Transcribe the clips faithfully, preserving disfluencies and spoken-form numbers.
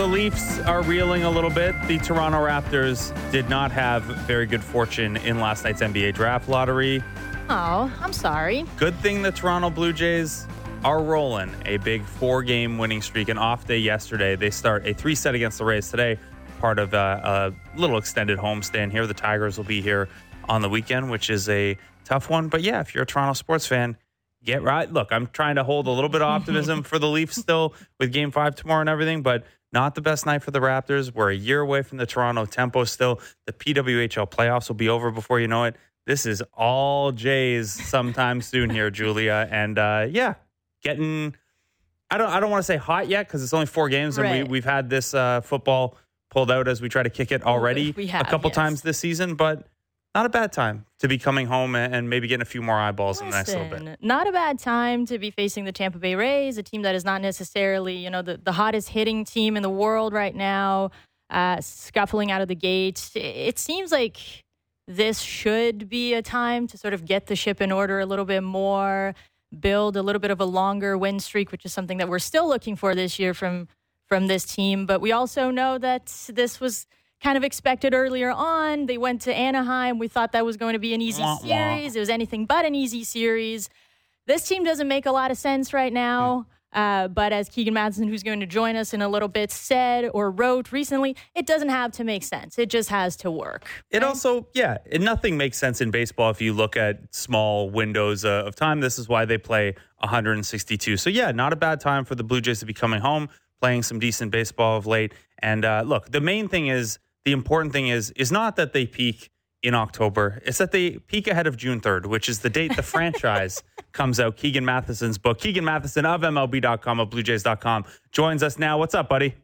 the Leafs are reeling a little bit. The Toronto Raptors did not have very good fortune in last night's N B A draft lottery. Oh, I'm sorry. Good thing the Toronto Blue Jays are rolling a big four-game winning streak. An off day yesterday. They start a three-set against the Rays today, part of a, a little extended homestand here. The Tigers will be here on the weekend, which is a tough one. But yeah, if you're a Toronto sports fan, get right. Look, I'm trying to hold a little bit of optimism for the Leafs still with game five tomorrow and everything, but not the best night for the Raptors. We're a year away from the Toronto tempo still. The P W H L playoffs will be over before you know it. This is all Jays sometime soon here, Julia. And uh, yeah, getting, I don't I don't want to say hot yet because it's only four games and right. we, we've had this uh, football pulled out as we try to kick it already we have, a couple yes. times this season, but not a bad time to be coming home and maybe getting a few more eyeballs Listen, in the next little bit. Not a bad time to be facing the Tampa Bay Rays, a team that is not necessarily, you know, the, the hottest hitting team in the world right now, uh, scuffling out of the gate. It seems like this should be a time to sort of get the ship in order a little bit more, build a little bit of a longer win streak, which is something that we're still looking for this year from from this team. But we also know that this was kind of expected earlier on. They went to Anaheim. We thought that was going to be an easy wah, series. wah. It was anything but an easy series. This team doesn't make a lot of sense right now. Uh, but as Keegan Matheson, who's going to join us in a little bit, said or wrote recently, it doesn't have to make sense. It just has to work. It right? also, yeah, it, nothing makes sense in baseball if you look at small windows uh, of time. This is why they play one hundred sixty-two. So, yeah, not a bad time for the Blue Jays to be coming home, playing some decent baseball of late. And uh, look, the main thing is, the important thing is, is not that they peak in October. It's that they peak ahead of June third, which is the date the franchise comes out. Keegan Matheson's book. Keegan Matheson of M L B dot com, of Blue Jays dot com, joins us now. What's up, buddy?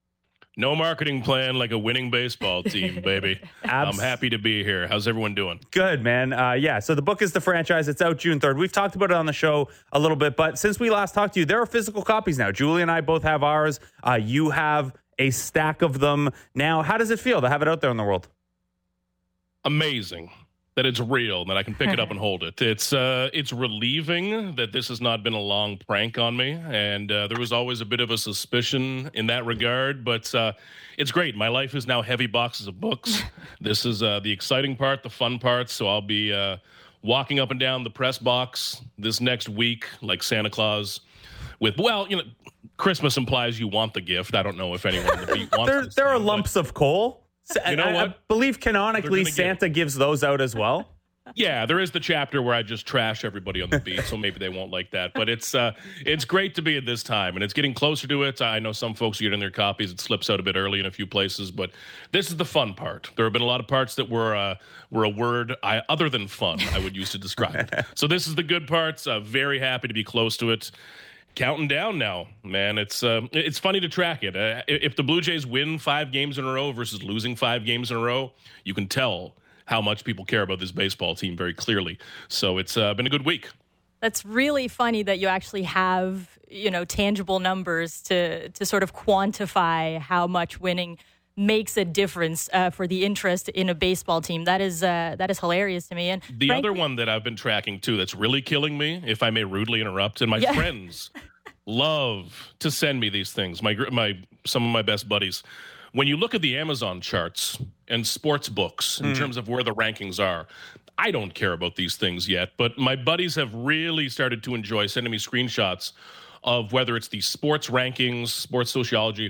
No marketing plan like a winning baseball team, baby. Abs- I'm happy to be here. How's everyone doing? Good, man. Uh, yeah, so the book is The Franchise. It's out June third. We've talked about it on the show a little bit, but since we last talked to you, there are physical copies now. Julie and I both have ours. Uh, you have a stack of them now. How does it feel to have it out there in the world? Amazing that it's real, that I can pick it up and hold it. It's uh, it's relieving that this has not been a long prank on me, and uh, there was always a bit of a suspicion in that regard, but uh, it's great. My life is now heavy boxes of books. This is uh, the exciting part, the fun part, so I'll be uh, walking up and down the press box this next week like Santa Claus with, well, you know, Christmas implies you want the gift. I don't know if anyone in the beat wants There, this there are thing, lumps of coal. You know I, what? I believe canonically They're gonna Santa gives those out as well. Yeah, there is the chapter where I just trash everybody on the beat, so maybe they won't like that. But it's uh, it's great to be at this time, and it's getting closer to it. I know some folks are getting their copies. It slips out a bit early in a few places, but this is the fun part. There have been a lot of parts that were uh, were a word I, other than fun I would use to describe it. So this is the good parts. Uh, very happy to be close to it. Counting down now, man. It's uh, it's funny to track it. Uh, if the Blue Jays win five games in a row versus losing five games in a row, you can tell how much people care about this baseball team very clearly. So it's uh, been a good week. That's really funny that you actually have, you know, tangible numbers to to sort of quantify how much winning makes a difference uh, for the interest in a baseball team. That is uh, that is hilarious to me. And the Frank- other one that I've been tracking too that's really killing me, if I may rudely interrupt, and my Yeah. friends love to send me these things, my my some of my best buddies. When you look at the Amazon charts and sports books in mm. terms of where the rankings are, I don't care about these things yet, but my buddies have really started to enjoy sending me screenshots of whether it's the sports rankings, sports sociology,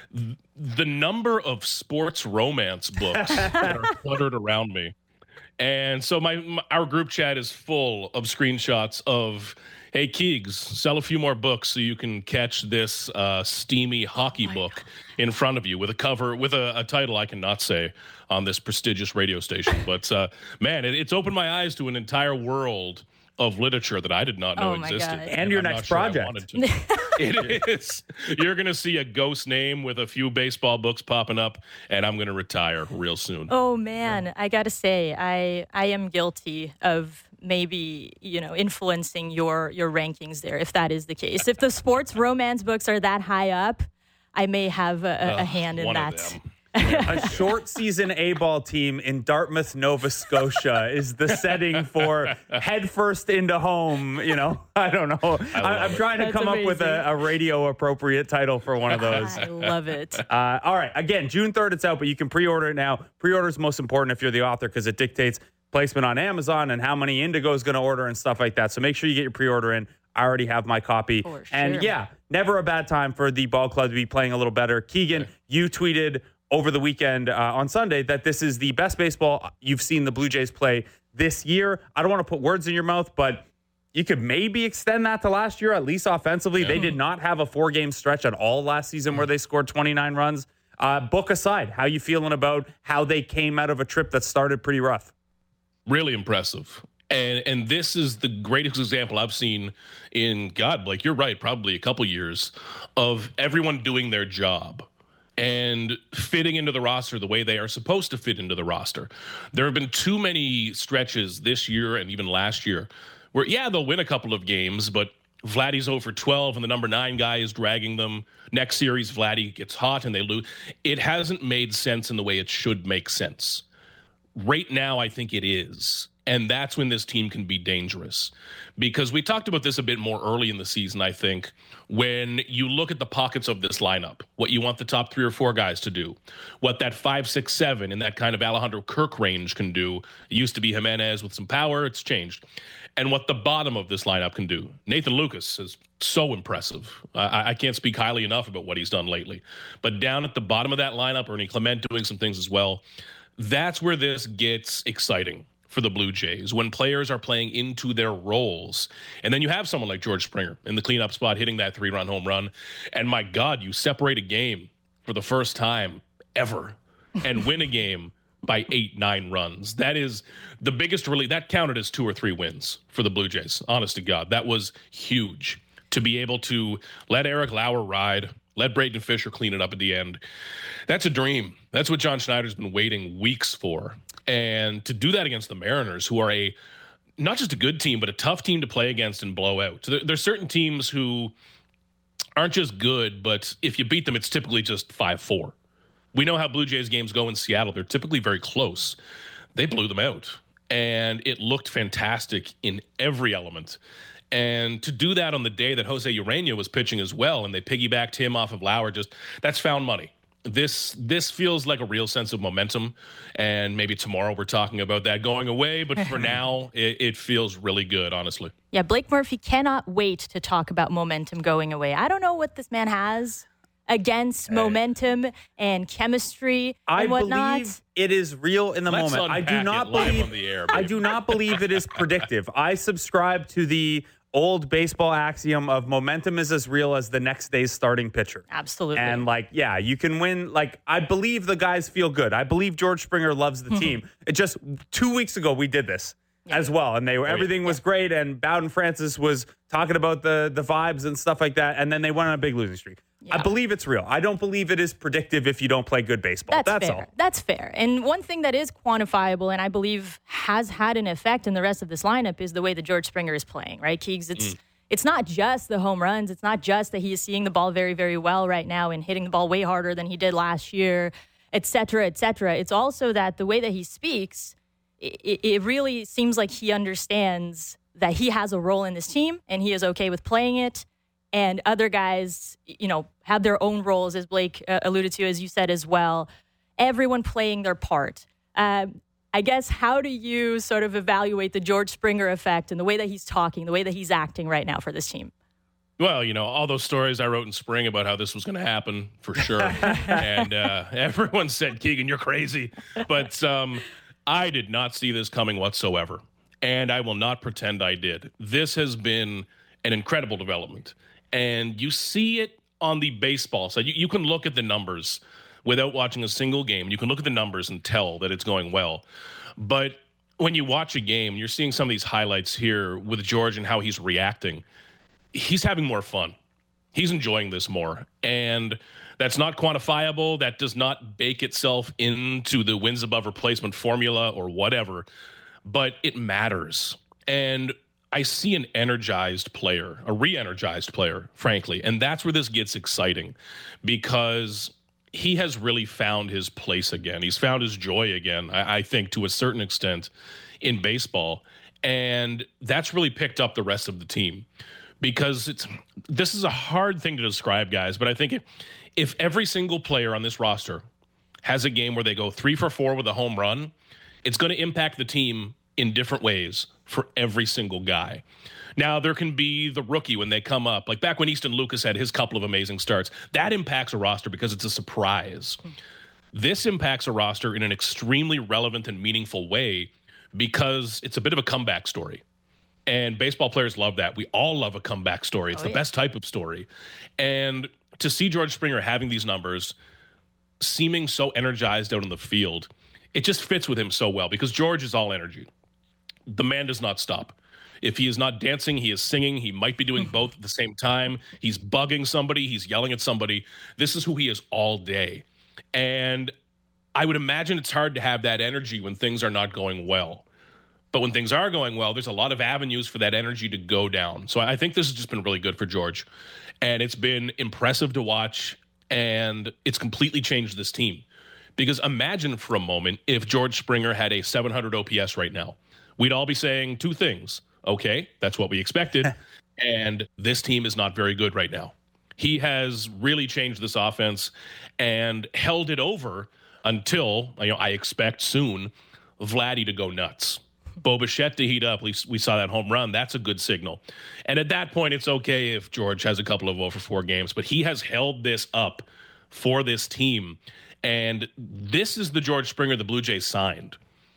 the number of sports romance books that are cluttered around me. And so my, my our group chat is full of screenshots of, hey, Keegs, sell a few more books so you can catch this uh, steamy hockey oh book God. in front of you with a cover, with a, a title I cannot say on this prestigious radio station. But, uh, man, it, it's opened my eyes to an entire world of literature that I did not know oh existed. And, and your I'm next sure project. It is. You're going to see a ghost name with a few baseball books popping up, and I'm going to retire real soon. Oh, man. I got to say, I I am guilty of maybe, you know, influencing your your rankings there, if that is the case. If the sports romance books are that high up, I may have a, a, a hand in one that. Of them. A short season A-ball team in Dartmouth, Nova Scotia is the setting for head first into home. You know, I don't know. I I, I'm trying to That's come amazing. up with a, a radio appropriate title for one of those. I love it. Uh, all right. Again, June third, it's out, but you can pre-order it now. Pre-order is most important if you're the author because it dictates placement on Amazon and how many Indigo is going to order and stuff like that. So make sure you get your pre-order in. I already have my copy. For And sure. yeah, never a bad time for the ball club to be playing a little better. Keegan, you tweeted over the weekend uh, on Sunday that this is the best baseball you've seen the Blue Jays play this year. I don't want to put words in your mouth, but you could maybe extend that to last year, at least offensively. Yeah. They did not have a four-game stretch at all last season where they scored twenty-nine runs. Uh, book aside, how you feeling about how they came out of a trip that started pretty rough? Really impressive. And and this is the greatest example I've seen in, God, Blake, you're right, probably a couple years of everyone doing their job and fitting into the roster the way they are supposed to fit into the roster. There have been too many stretches this year and even last year where, yeah, they'll win a couple of games, but Vladdy's oh for twelve and the number nine guy is dragging them. Next series, Vladdy gets hot and they lose. It hasn't made sense in the way it should make sense. Right now, I think it is. And that's when this team can be dangerous. Because we talked about this a bit more early in the season, I think, when you look at the pockets of this lineup, what you want the top three or four guys to do, what that five, six, seven in that kind of Alejandro Kirk range can do. It used to be Jimenez with some power. It's changed. And what the bottom of this lineup can do. Nathan Lucas is so impressive. I, I can't speak highly enough about what he's done lately. But down at the bottom of that lineup, Ernie Clement doing some things as well. That's where this gets exciting for the Blue Jays, when players are playing into their roles. And then you have someone like George Springer in the cleanup spot hitting that three-run home run. And my God, you separate a game for the first time ever and win a game by eight, nine runs. That is the biggest relief. That counted as two or three wins for the Blue Jays. Honest to God, that was huge to be able to let Eric Lauer ride, let Braden Fisher clean it up at the end. That's a dream. That's what John Schneider's been waiting weeks for. And to do that against the Mariners, who are a not just a good team, but a tough team to play against and blow out. So there, there's certain teams who aren't just good, but if you beat them, it's typically just five four. We know how Blue Jays games go in Seattle. They're typically very close. They blew them out. And it looked fantastic in every element. And to do that on the day that Jose Urena was pitching as well, and they piggybacked him off of Lauer, just that's found money. This this feels like a real sense of momentum, and maybe tomorrow we're talking about that going away, but for now, it, it feels really good, honestly. Yeah, Blake Murphy cannot wait to talk about momentum going away. I don't know what this man has against hey. momentum and chemistry and I whatnot. believe it is real in the Let's moment. I do not believe on the air, I do not believe it is predictive. I subscribe to the old baseball axiom of momentum is as real as the next day's starting pitcher. Absolutely. And like, yeah, you can win. Like, I believe the guys feel good. I believe George Springer loves the team. It just two weeks ago, we did this yeah. as well. And they were, oh, everything yeah. was great. And Bowden Francis was talking about the, the vibes and stuff like that. And then they went on a big losing streak. Yeah. I believe it's real. I don't believe it is predictive if you don't play good baseball. That's, That's fair. all. That's fair. And one thing that is quantifiable and I believe has had an effect in the rest of this lineup is the way that George Springer is playing, right, Keegs? It's mm. It's not just the home runs. It's not just that he is seeing the ball very, very well right now and hitting the ball way harder than he did last year, et cetera, et cetera. It's also that the way that he speaks, it, it really seems like he understands that he has a role in this team and he is okay with playing it. And other guys, you know, have their own roles, as Blake uh, alluded to, as you said as well. Everyone playing their part. Uh, I guess, how do you sort of evaluate the George Springer effect and the way that he's talking, the way that he's acting right now for this team? Well, you know, all those stories I wrote in spring about how this was going to happen, for sure. and uh, everyone said, Keegan, you're crazy. But um, I did not see this coming whatsoever. And I will not pretend I did. This has been an incredible development. And you see it on the baseball side. You, you can look at the numbers without watching a single game. You can look at the numbers and tell that it's going well. But when you watch a game, you're seeing some of these highlights here with George and how he's reacting. He's having more fun. He's enjoying this more. And that's not quantifiable. That does not bake itself into the wins above replacement formula or whatever. But it matters. And I see an energized player, a re-energized player, frankly. And that's where this gets exciting, because he has really found his place again. He's found his joy again, I, I think, to a certain extent in baseball. And that's really picked up the rest of the team, because it's this is a hard thing to describe, guys. But I think if, if every single player on this roster has a game where they go three for four with a home run, it's going to impact the team in different ways for every single guy. Now, there can be the rookie when they come up. Like back when Easton Lucas had his couple of amazing starts. That impacts a roster because it's a surprise. This impacts a roster in an extremely relevant and meaningful way because it's a bit of a comeback story. And baseball players love that. We all love a comeback story. It's oh, the yeah. best type of story. And to see George Springer having these numbers, seeming so energized out in the field, it just fits with him so well because George is all energy. The man does not stop. If he is not dancing, he is singing. He might be doing both at the same time. He's bugging somebody. He's yelling at somebody. This is who he is all day. And I would imagine it's hard to have that energy when things are not going well. But when things are going well, there's a lot of avenues for that energy to go down. So I think this has just been really good for George. And it's been impressive to watch. And it's completely changed this team. Because imagine for a moment if George Springer had a seven hundred O P S right now. We'd all be saying two things. Okay, that's what we expected. And this team is not very good right now. He has really changed this offense and held it over until, you know, I expect soon, Vladdy to go nuts. Bo Bichette to heat up. We, we saw that home run. That's a good signal. And at that point, it's okay if George has a couple of over four games. But he has held this up for this team. And this is the George Springer the Blue Jays signed.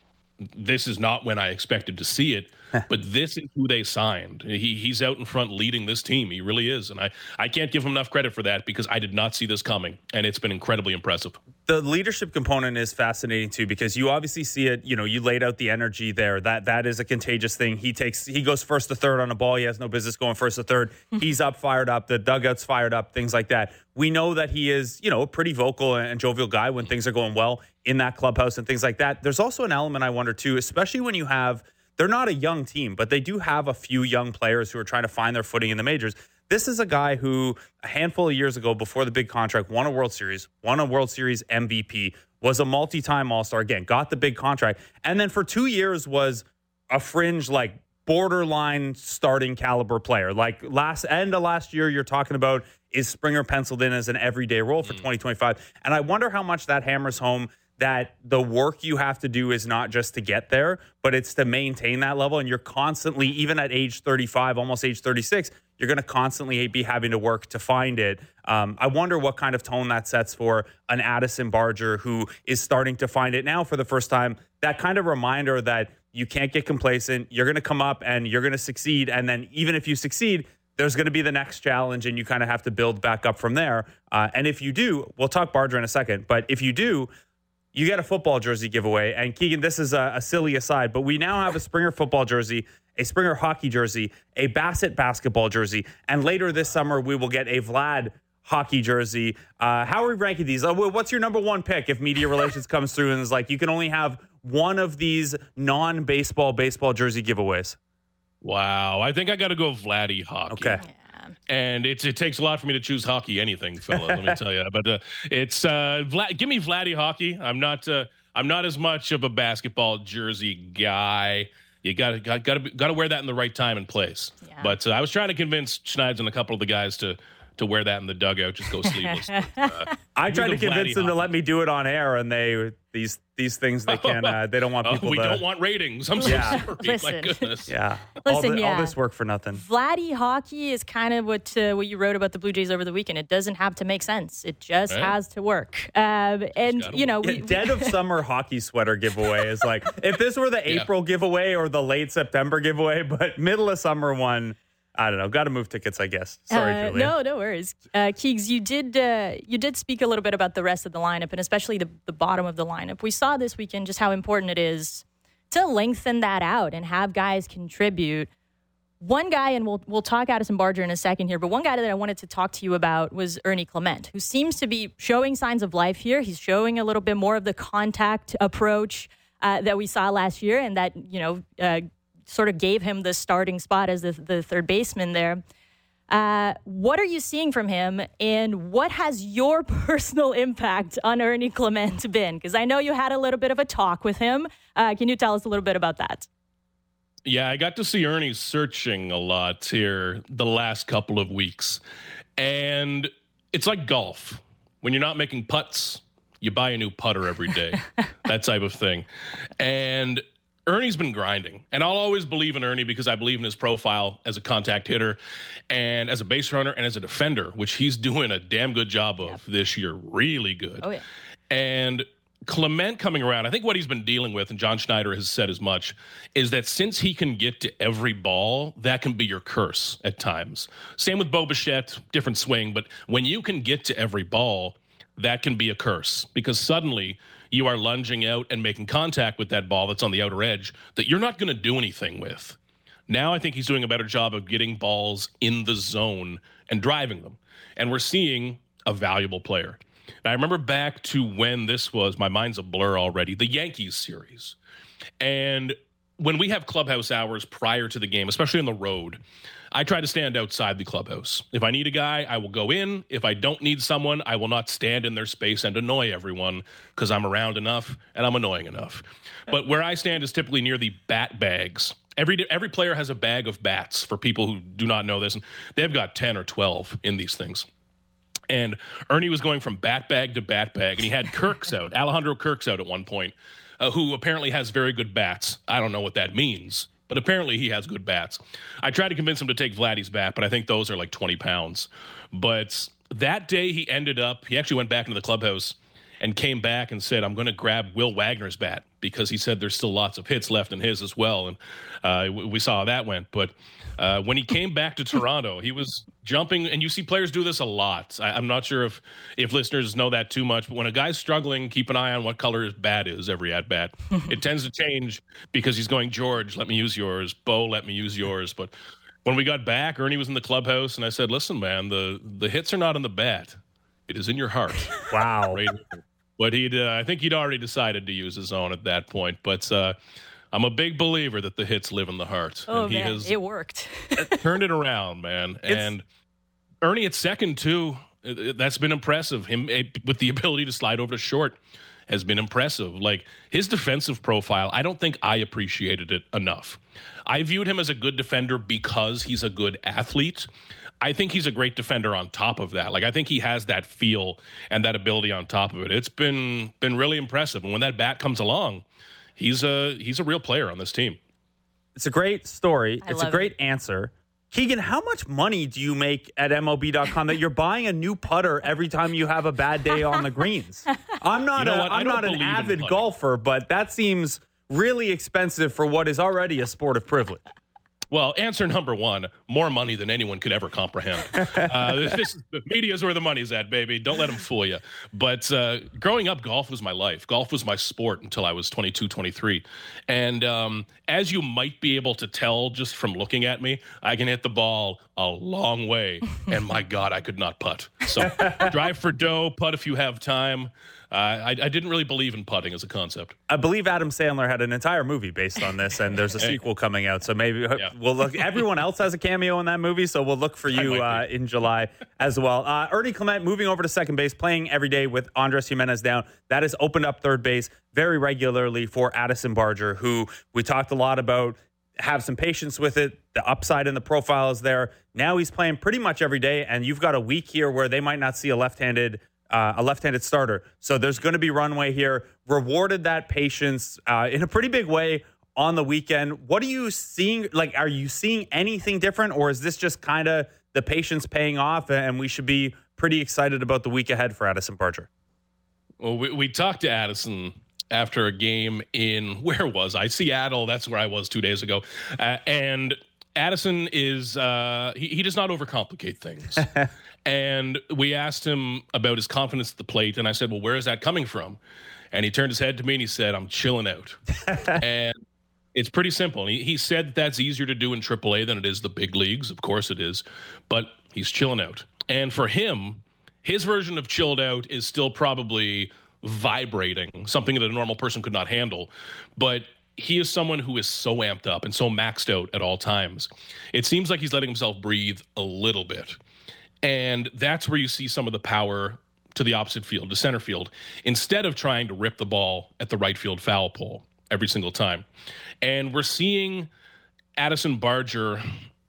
This is not when I expected to see it, but this is who they signed. He he's out in front leading this team. He really is. And I, I can't give him enough credit for that because I did not see this coming. And it's been incredibly impressive. The leadership component is fascinating too, because you obviously see it, you know, you laid out the energy there. That that is a contagious thing. He takes he goes first to third on a ball. He has no business going first to third. He's up, fired up, the dugout's fired up, things like that. We know that he is, you know, a pretty vocal and jovial guy when things are going well in that clubhouse and things like that. There's also an element I wonder too, especially when you have, they're not a young team, but they do have a few young players who are trying to find their footing in the majors. This is a guy who a handful of years ago, before the big contract, won a World Series, won a World Series M V P, was a multi-time All-Star, again, got the big contract, and then for two years was a fringe, like, borderline starting caliber player. Like last end of last year, you're talking about, is Springer penciled in as an everyday role for mm. twenty twenty-five? And I wonder how much that hammers home that the work you have to do is not just to get there, but it's to maintain that level. And you're constantly, even at age thirty-five, almost age thirty-six, you're going to constantly be having to work to find it. Um, I wonder what kind of tone that sets for an Addison Barger who is starting to find it now for the first time. That kind of reminder that you can't get complacent. You're going to come up and you're going to succeed. And then even if you succeed, there's going to be the next challenge and you kind of have to build back up from there. Uh, and if you do, we'll talk Barger in a second, but if you do, you get a football jersey giveaway. And Keegan, this is a, a silly aside, but we now have a Springer football jersey, a Springer hockey jersey, a Bassett basketball jersey, and later this summer we will get a Vlad hockey jersey. Uh, how are we ranking these? Uh, what's your number one pick if media relations comes through and is like, you can only have one of these non-baseball baseball jersey giveaways? Wow. I think I got to go Vladdy hockey. Okay. Yeah. And it's, it takes a lot for me to choose hockey, anything, fella. Let me tell you. But uh, it's uh, Vlad, give me Vladdy hockey. I'm not. Uh, I'm not as much of a basketball jersey guy. You got to got got to got to wear that in the right time and place. Yeah. But uh, I was trying to convince Schneids and a couple of the guys to to wear that in the dugout. Just go sleeveless. But, uh, I tried to convince them hockey. to let me do it on air, and they these these things they can uh, they don't want people. Oh, we to, don't want ratings. I'm so yeah. sorry. Listen. My goodness. Yeah. Listen, all, the, yeah. all this work for nothing. Vladdy hockey is kind of what uh, what you wrote about the Blue Jays over the weekend. It doesn't have to make sense. It just right. has to work. Um, and you know, we, yeah, dead of summer hockey sweater giveaway is like if this were the yeah. April giveaway or the late September giveaway, but middle of summer one. I don't know. Got to move tickets, I guess. Sorry, uh, Julia. No, no worries. Uh, Keegs, you did uh, you did speak a little bit about the rest of the lineup, and especially the, the bottom of the lineup. We saw this weekend just how important it is to lengthen that out and have guys contribute. One guy, and we'll we'll talk Addison Barger in a second here, but one guy that I wanted to talk to you about was Ernie Clement, who seems to be showing signs of life here. He's showing a little bit more of the contact approach uh, that we saw last year, and that, you know, uh, sort of gave him the starting spot as the, the third baseman there. Uh, what are you seeing from him, and what has your personal impact on Ernie Clement been? Because I know you had a little bit of a talk with him. Uh, can you tell us a little bit about that? Yeah, I got to see Ernie searching a lot here the last couple of weeks. And it's like golf. When you're not making putts, you buy a new putter every day, that type of thing. And Ernie's been grinding. And I'll always believe in Ernie because I believe in his profile as a contact hitter and as a base runner and as a defender, which he's doing a damn good job of yep. this year. Really good. Oh, yeah. And Clement coming around, I think what he's been dealing with, and John Schneider has said as much, is that since he can get to every ball, that can be your curse at times. Same with Bo Bichette, different swing, but when you can get to every ball, that can be a curse because suddenly you are lunging out and making contact with that ball that's on the outer edge that you're not going to do anything with. Now I think he's doing a better job of getting balls in the zone and driving them. And we're seeing a valuable player. Now, I remember back to when this was, my mind's a blur already, the Yankees series. And when we have clubhouse hours prior to the game, especially on the road, I try to stand outside the clubhouse. If I need a guy, I will go in. If I don't need someone, I will not stand in their space and annoy everyone because I'm around enough and I'm annoying enough. But where I stand is typically near the bat bags. Every every player has a bag of bats for people who do not know this. And they've got ten or twelve in these things. And Ernie was going from bat bag to bat bag, and he had Kirks out, Alejandro Kirks out at one point, uh, who apparently has very good bats. I don't know what that means, but apparently he has good bats. I tried to convince him to take Vladdy's bat, but I think those are like twenty pounds. But that day he ended up, he actually went back into the clubhouse and came back and said, I'm going to grab Will Wagner's bat because he said there's still lots of hits left in his as well. And uh, we saw how that went. But uh, when he came back to Toronto, he was jumping. And you see players do this a lot. I, I'm not sure if, if listeners know that too much. But when a guy's struggling, keep an eye on what color his bat is every at bat. It tends to change because he's going, George, let me use yours. Bo, let me use yours. But when we got back, Ernie was in the clubhouse. And I said, listen, man, the, the hits are not in the bat. It is in your heart. Wow. Right? But he'd, uh, I think he'd already decided to use his own at that point. But uh, I'm a big believer that the hits live in the heart. Oh, and he man, has it worked. turned it around, man. It's... And Ernie at second, too, that's been impressive. Him with the ability to slide over to short has been impressive. Like, his defensive profile, I don't think I appreciated it enough. I viewed him as a good defender because he's a good athlete. I think he's a great defender on top of that. Like, I think he has that feel and that ability on top of it. It's been been really impressive. And when that bat comes along, he's a he's a real player on this team. It's a great story. I it's a love great it. answer. Keegan, how much money do you make at M L B dot com that you're buying a new putter every time you have a bad day on the greens? I'm not You know a, what? I I'm don't not an believe in avid putting. golfer, but that seems really expensive for what is already a sport of privilege. Well, answer number one, more money than anyone could ever comprehend. Uh, this, the media's where the money's at, baby. Don't let them fool you. But uh, growing up, golf was my life. Golf was my sport until I was twenty-two, twenty-three. And um, as you might be able to tell just from looking at me, I can hit the ball a long way. And my God, I could not putt. So drive for dough, putt if you have time. Uh, I, I didn't really believe in putting as a concept. I believe Adam Sandler had an entire movie based on this, and there's a Hey. sequel coming out. So maybe Yeah. we'll look. Everyone else has a cameo in that movie, so we'll look for you uh, in July as well. Uh, Ernie Clement moving over to second base, playing every day with Andres Jimenez down. That has opened up third base very regularly for Addison Barger, who we talked a lot about. Have some patience with it. The upside in the profile is there. Now he's playing pretty much every day, and you've got a week here where they might not see a left-handed Uh, a left-handed starter. So there's going to be runway here. Rewarded that patience uh, in a pretty big way on the weekend. What are you seeing? Like, are you seeing anything different, or is this just kind of the patience paying off and we should be pretty excited about the week ahead for Addison Barger? Well, we, we talked to Addison after a game in, where was I? Seattle. That's where I was two days ago. Uh, and Addison is, uh, he, he does not overcomplicate things. And we asked him about his confidence at the plate. And I said, well, where is that coming from? And he turned his head to me and he said, I'm chilling out. And it's pretty simple. He, he said that that's easier to do in triple A than it is the big leagues. Of course it is. But he's chilling out. And for him, his version of chilled out is still probably vibrating, something that a normal person could not handle. But he is someone who is so amped up and so maxed out at all times. It seems like he's letting himself breathe a little bit. And that's where you see some of the power to the opposite field, to center field, instead of trying to rip the ball at the right field foul pole every single time. And we're seeing Addison Barger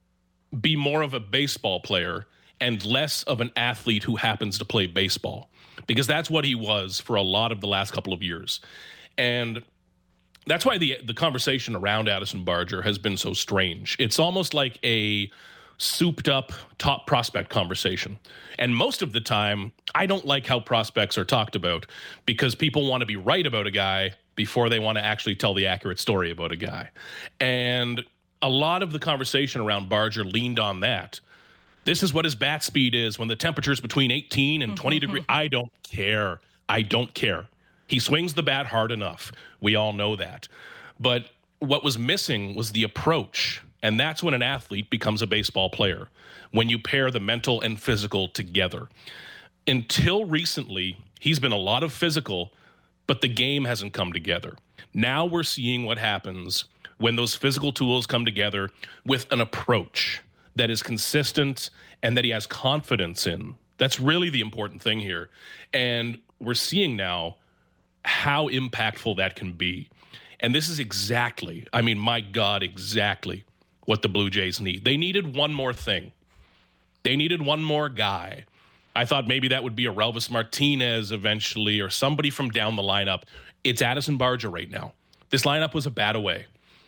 be more of a baseball player and less of an athlete who happens to play baseball, because that's what he was for a lot of the last couple of years. And that's why the the conversation around Addison Barger has been so strange. It's almost like a souped up top prospect conversation. And most of the time, I don't like how prospects are talked about, because people want to be right about a guy before they want to actually tell the accurate story about a guy. And a lot of the conversation around Barger leaned on that. This is what his bat speed is when the temperature's between eighteen and twenty degrees. I don't care. I don't care. He swings the bat hard enough. We all know that. But what was missing was the approach. And that's when an athlete becomes a baseball player, when you pair the mental and physical together. Until recently, he's been a lot of physical, but the game hasn't come together. Now we're seeing what happens when those physical tools come together with an approach that is consistent and that he has confidence in. That's really the important thing here. And we're seeing now how impactful that can be. And this is exactly, I mean, my God, exactly what the Blue Jays need. They needed one more thing. They needed one more guy. I thought maybe that would be a Relvis Martinez eventually, or somebody from down the lineup. It's Addison Barger right now. This lineup was a bat away.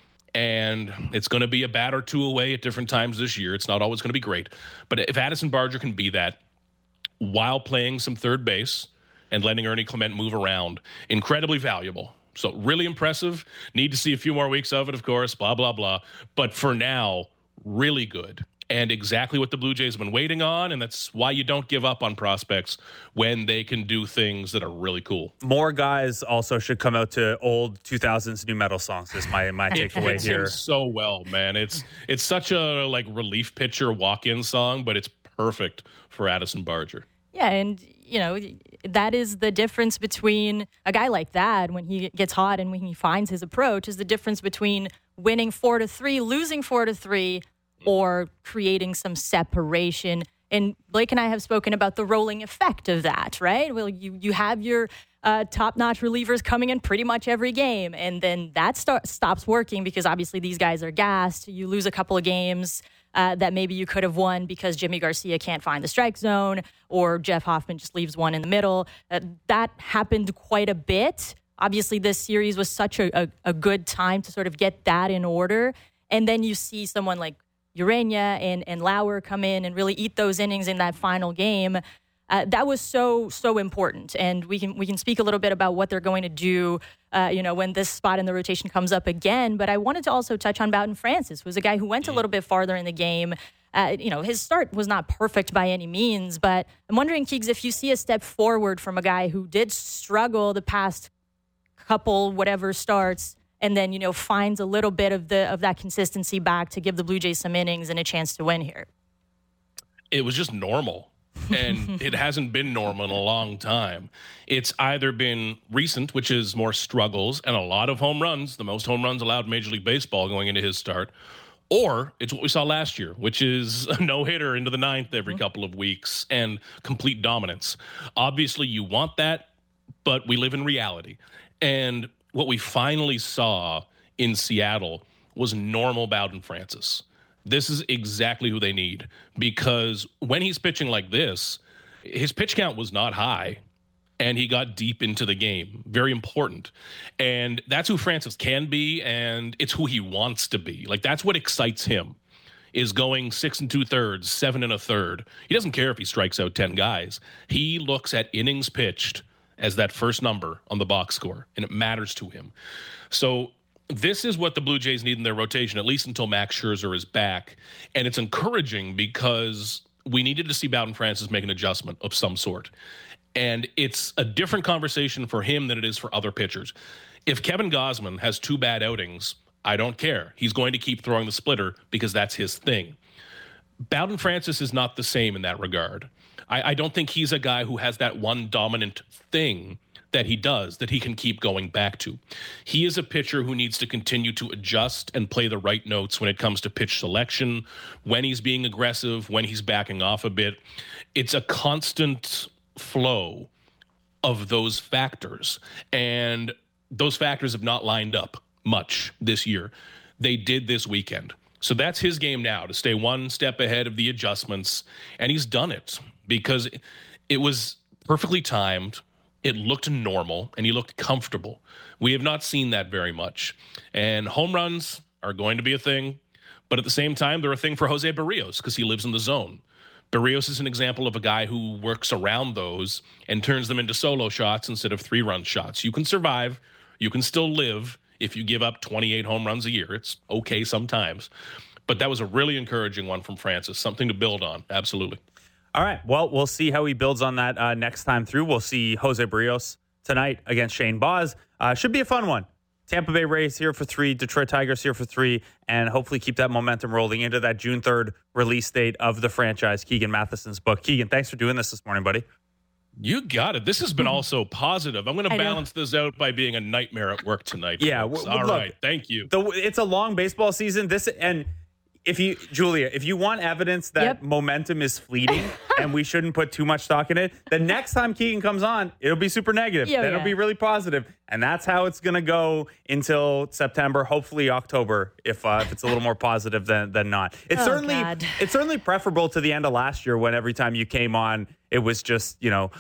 And it's going to be a bat or two away at different times this year. It's not always going to be great. But if Addison Barger can be that while playing some third base and letting Ernie Clement move around, incredibly valuable. So really impressive. Need to see a few more weeks of it, of course, blah, blah, blah. But for now, really good. And exactly what the Blue Jays have been waiting on, and that's why you don't give up on prospects when they can do things that are really cool. More guys also should come out to old two thousands new metal songs. Is my my takeaway here. So well, man. It's it's such a like relief pitcher walk-in song, but it's perfect for Addison Barger. Yeah, and you know that is the difference between a guy like that when he gets hot and when he finds his approach is the difference between winning four to three, losing four to three, or creating some separation. And Blake and I have spoken about the rolling effect of that, right? Well, you, you have your uh, top-notch relievers coming in pretty much every game, and then that start, stops working because obviously these guys are gassed. You lose a couple of games uh, that maybe you could have won because Jimmy Garcia can't find the strike zone, or Jeff Hoffman just leaves one in the middle. Uh, that happened quite a bit. Obviously, this series was such a, a, a good time to sort of get that in order. And then you see someone like Urania and, and Lauer come in and really eat those innings in that final game. Uh, that was so, so important. And we can we can speak a little bit about what they're going to do, uh, you know, when this spot in the rotation comes up again. But I wanted to also touch on Bowden Francis, who was a guy who went a little bit farther in the game. Uh, you know, his start was not perfect by any means, but I'm wondering, Keegs, if you see a step forward from a guy who did struggle the past couple whatever starts, and then, you know, finds a little bit of the of that consistency back to give the Blue Jays some innings and a chance to win here. It was just normal, and it hasn't been normal in a long time. It's either been recent, which is more struggles and a lot of home runs, the most home runs allowed in Major League Baseball going into his start, or it's what we saw last year, which is a no-hitter into the ninth every mm-hmm. couple of weeks and complete dominance. Obviously, you want that, but we live in reality. And what we finally saw in Seattle was normal Bowden Francis. This is exactly who they need, because when he's pitching like this, his pitch count was not high, and he got deep into the game. Very important. And that's who Francis can be, and it's who he wants to be. Like, that's what excites him, is going six and two-thirds, seven and a third. He doesn't care if he strikes out ten guys. He looks at innings pitched as that first number on the box score, and it matters to him. So this is what the Blue Jays need in their rotation, at least until Max Scherzer is back. And it's encouraging because we needed to see Bowden Francis make an adjustment of some sort. And it's a different conversation for him than it is for other pitchers. If Kevin Gausman has two bad outings, I don't care. He's going to keep throwing the splitter because that's his thing. Bowden Francis is not the same in that regard. I, I don't think he's a guy who has that one dominant thing that he does that he can keep going back to. He is a pitcher who needs to continue to adjust and play the right notes when it comes to pitch selection, when he's being aggressive, when he's backing off a bit. It's a constant flow of those factors, and those factors have not lined up much this year. They did this weekend. So that's his game now, to stay one step ahead of the adjustments, and he's done it because it was perfectly timed. It looked normal, and he looked comfortable. We have not seen that very much. And home runs are going to be a thing, but at the same time, they're a thing for Jose Barrios because he lives in the zone. Barrios is an example of a guy who works around those and turns them into solo shots instead of three-run shots. You can survive. You can still live if you give up twenty-eight home runs a year. It's okay sometimes. But that was a really encouraging one from Francis, something to build on. Absolutely. All right. Well, we'll see how he builds on that uh, next time through. We'll see Jose Barrios tonight against Shane Baz. Uh, should be a fun one. Tampa Bay Rays here for three, Detroit Tigers here for three, and hopefully keep that momentum rolling into that June third release date of the franchise, Keegan Matheson's book. Keegan, thanks for doing this this morning, buddy. You got it. This has been also positive. I'm going to balance this out by being a nightmare at work tonight. Yeah. W- All look, right. Thank you. The, it's a long baseball season. This and if you, Julia, if you want evidence that Yep. momentum is fleeting and we shouldn't put too much stock in it, the next time Keegan comes on, it'll be super negative. Yeah, then yeah. it'll be really positive. And that's how it's going to go until September, hopefully October, if uh, if it's a little more positive than than not. It's Oh, certainly God. it's certainly preferable to the end of last year when every time you came on, it was just, you know,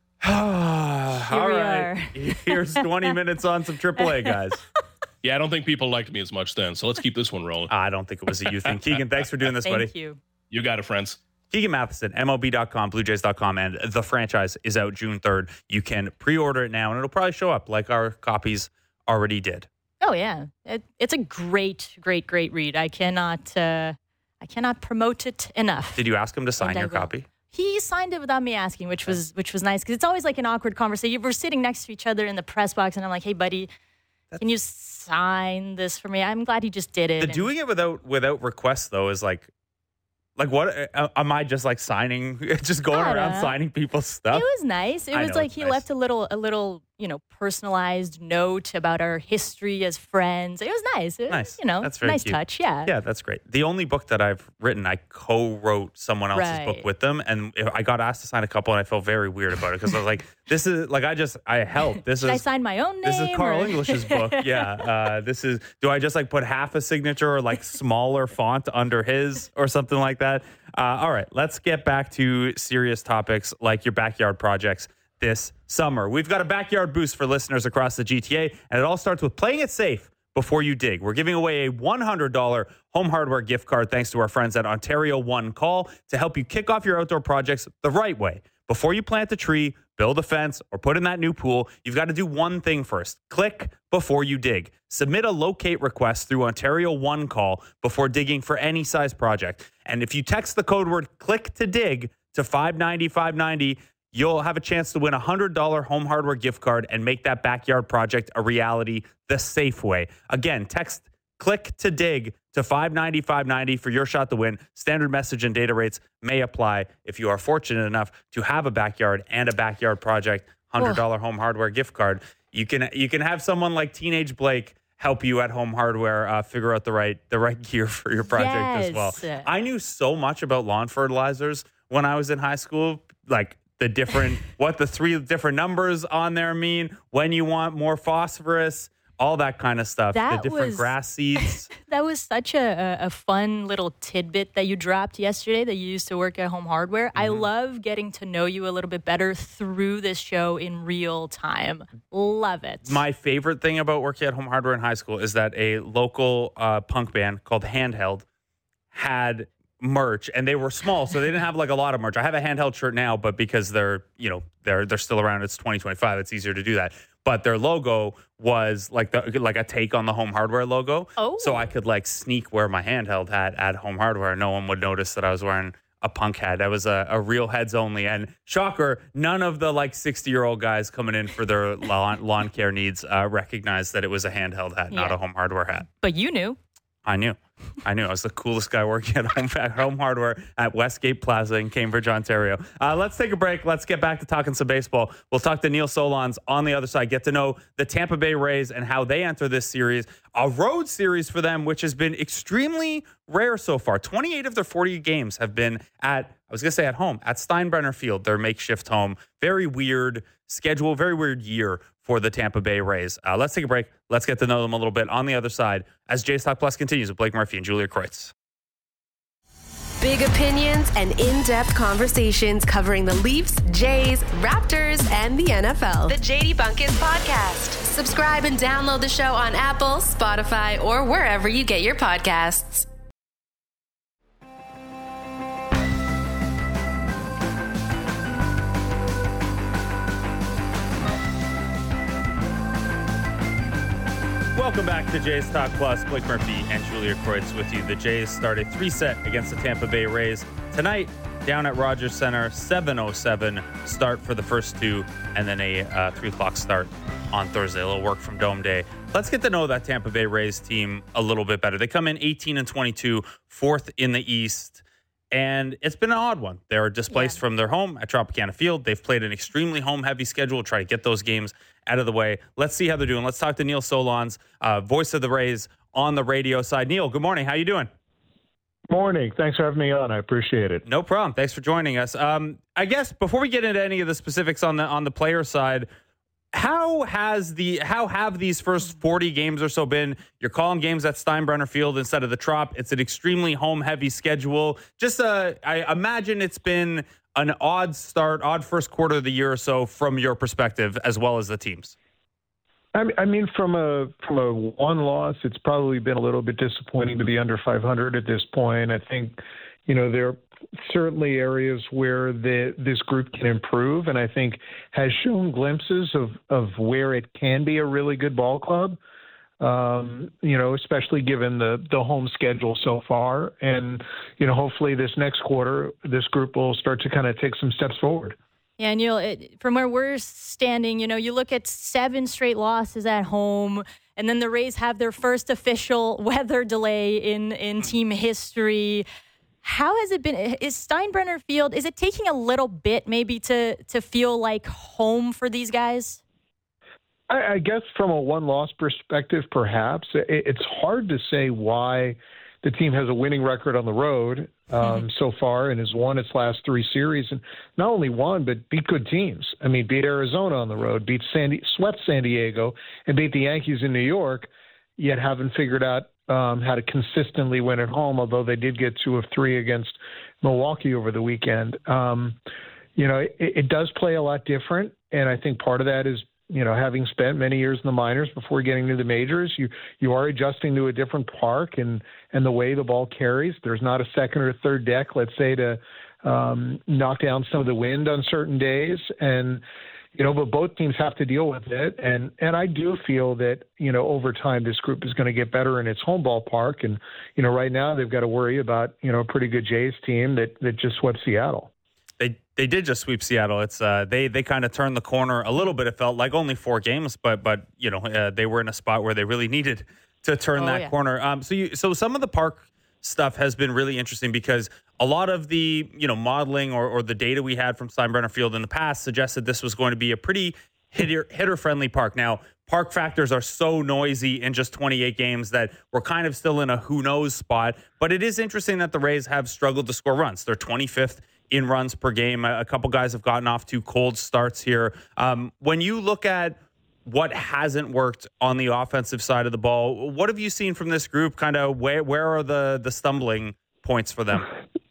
all we right, are. here's twenty minutes on some triple A, guys. Yeah, I don't think people liked me as much then, so let's keep this one rolling. I don't think it was a you thing. Keegan, thanks for doing this, Thank buddy. you. You got it, friends. Keegan Matheson, M L B dot com, Blue Jays dot com, and the franchise is out June third. You can pre-order it now, and it'll probably show up like our copies already did. Oh yeah, it, it's a great, great, great read. I cannot, uh, I cannot promote it enough. Did you ask him to sign And I your will. copy? He signed it without me asking, which was which was nice because it's always like an awkward conversation. We're sitting next to each other in the press box, and I'm like, "Hey, buddy, can you sign this for me?" I'm glad he just did it. The and- doing it without without requests though is like, like what? Uh, am I just like signing, just going I around dunno. signing people's stuff? It was nice. It I was know, like it's he nice. left a little, a little, you know, personalized note about our history as friends. It was nice. It, Nice. You know, That's very nice cute. touch. Yeah. Yeah, that's great. The only book that I've written, I co-wrote someone else's Right. book with them, and I got asked to sign a couple, and I felt very weird about it because I was like, "This is like I just I helped. This Should is I sign my own name? This is Carl or- English's book. Yeah. Uh, this is, do I just like put half a signature or like smaller font under his or something like that? Uh, all right. Let's get back to serious topics like your backyard projects this summer. We've got a backyard boost for listeners across the G T A, and it all starts with playing it safe before you dig. We're giving away a one hundred dollars home hardware gift card thanks to our friends at Ontario One Call to help you kick off your outdoor projects the right way. Before you plant a tree, build a fence, or put in that new pool, you've got to do one thing first. Click before you dig. Submit a locate request through Ontario One Call before digging for any size project. And if you text the code word click to dig to five ninety, five ninety, you'll have a chance to win a one hundred dollars home hardware gift card and make that backyard project a reality the safe way. Again, text click to dig to five ninety, five ninety for your shot to win. Standard message and data rates may apply if you are fortunate enough to have a backyard and a backyard project one hundred dollars home hardware gift card. You can you can have someone like Teenage Blake help you at Home Hardware uh, figure out the right the right gear for your project as well. Yes. I knew so much about lawn fertilizers when I was in high school, like the different what the three different numbers on there mean, when you want more phosphorus, all that kind of stuff. That the different was- grass seeds. That was such a, a, a fun little tidbit that you dropped yesterday that you used to work at Home Hardware. I Mm-hmm. love getting to know you a little bit better through this show in real time. Love it. My favorite thing about working at Home Hardware in high school is that a local uh, punk band called Handheld had merch, and they were small, so they didn't have like a lot of merch. I have a Handheld shirt now, but because they're you know they're they're still around, it's twenty twenty-five. It's easier to do that. But their logo was like the like a take on the Home Hardware logo. Oh. So I could like sneak wear my Handheld hat at Home Hardware. No one would notice that I was wearing a punk hat. That was a, a real heads only. And shocker, none of the like sixty year old guys coming in for their lawn, lawn care needs uh, recognized that it was a Handheld hat, not Yeah. a Home Hardware hat. But you knew. I knew. I knew I was the coolest guy working at Home, home Hardware at Westgate Plaza in Cambridge, Ontario. Uh, let's take a break. Let's get back to talking some baseball. We'll talk to Neil Solondz on the other side, get to know the Tampa Bay Rays and how they enter this series. A road series for them, which has been extremely rare so far. twenty-eight of their forty games have been at, I was going to say at home, at Steinbrenner Field, their makeshift home. Very weird schedule, very weird year for the Tampa Bay Rays. Uh, let's take a break. Let's get to know them a little bit on the other side as Jays Talk Plus continues with Blake Murphy and Julia Kreutz. Big opinions and in-depth conversations covering the Leafs, Jays, Raptors, and the N F L. The J D Bunkis Podcast. Subscribe and download the show on Apple, Spotify, or wherever you get your podcasts. Welcome back to Jays Talk Plus. Blake Murphy and Julia Kreutz with you. The Jays start a three-set against the Tampa Bay Rays tonight down at Rogers Center. seven oh seven start for the first two, and then a uh, three o'clock start on Thursday. A little work from Dome Day. Let's get to know that Tampa Bay Rays team a little bit better. They come in eighteen and twenty-two, fourth in the East. And it's been an odd one. They're displaced yeah. from their home at Tropicana Field. They've played an extremely home-heavy schedule, try to get those games out of the way. Let's see how they're doing. Let's talk to Neil Solondz, uh, voice of the Rays on the radio side. Neil, good morning. How you doing? Morning. Thanks for having me on. I appreciate it. No problem. Thanks for joining us. Um, I guess before we get into any of the specifics on the on the player side, How has the how have these first forty games or so been? You're calling games at Steinbrenner Field instead of the Trop. It's an extremely home-heavy schedule. Just, uh, I imagine it's been an odd start, odd first quarter of the year or so from your perspective, as well as the teams. I mean, from a from a one loss, it's probably been a little bit disappointing to be under five hundred at this point. I think, you know, there are certainly areas where the, this group can improve, and I think has shown glimpses of, of where it can be a really good ball club, um, you know, especially given the, the home schedule so far. And, you know, hopefully this next quarter, this group will start to kind of take some steps forward. Yeah, Neil, it, from where we're standing, you know, you look at seven straight losses at home, and then the Rays have their first official weather delay in, in team history. How has it been? Is Steinbrenner Field, is it taking a little bit maybe to to feel like home for these guys? I, I guess from a one-loss perspective, perhaps. It, it's hard to say why the team has a winning record on the road um, mm-hmm. so far and has won its last three series. And not only won, but beat good teams. I mean, beat Arizona on the road, beat San, swept San Diego, and beat the Yankees in New York, yet haven't figured out Um, how to consistently win at home, although they did get two of three against Milwaukee over the weekend. Um, you know, it, it does play a lot different, and I think part of that is, you know, having spent many years in the minors before getting to the majors, you you are adjusting to a different park and, and the way the ball carries. There's not a second or third deck, let's say, to um, knock down some of the wind on certain days. And You know, but both teams have to deal with it. And, and I do feel that, you know, over time, this group is going to get better in its home ballpark. And, you know, right now they've got to worry about, you know, a pretty good Jays team that, that just swept Seattle. They they did just sweep Seattle. It's uh, they they kind of turned the corner a little bit. It felt like only four games, but, but you know, uh, they were in a spot where they really needed to turn oh, that yeah. corner. Um, so you so some of the park stuff has been really interesting because a lot of the, you know, modeling or, or the data we had from Steinbrenner Field in the past suggested this was going to be a pretty hitter, hitter-friendly park. Now, park factors are so noisy in just twenty-eight games that we're kind of still in a who-knows spot. But it is interesting that the Rays have struggled to score runs. They're twenty-fifth in runs per game. A, a couple guys have gotten off to cold starts here. Um, when you look at what hasn't worked on the offensive side of the ball, what have you seen from this group? Kind of where where are the the stumbling points for them?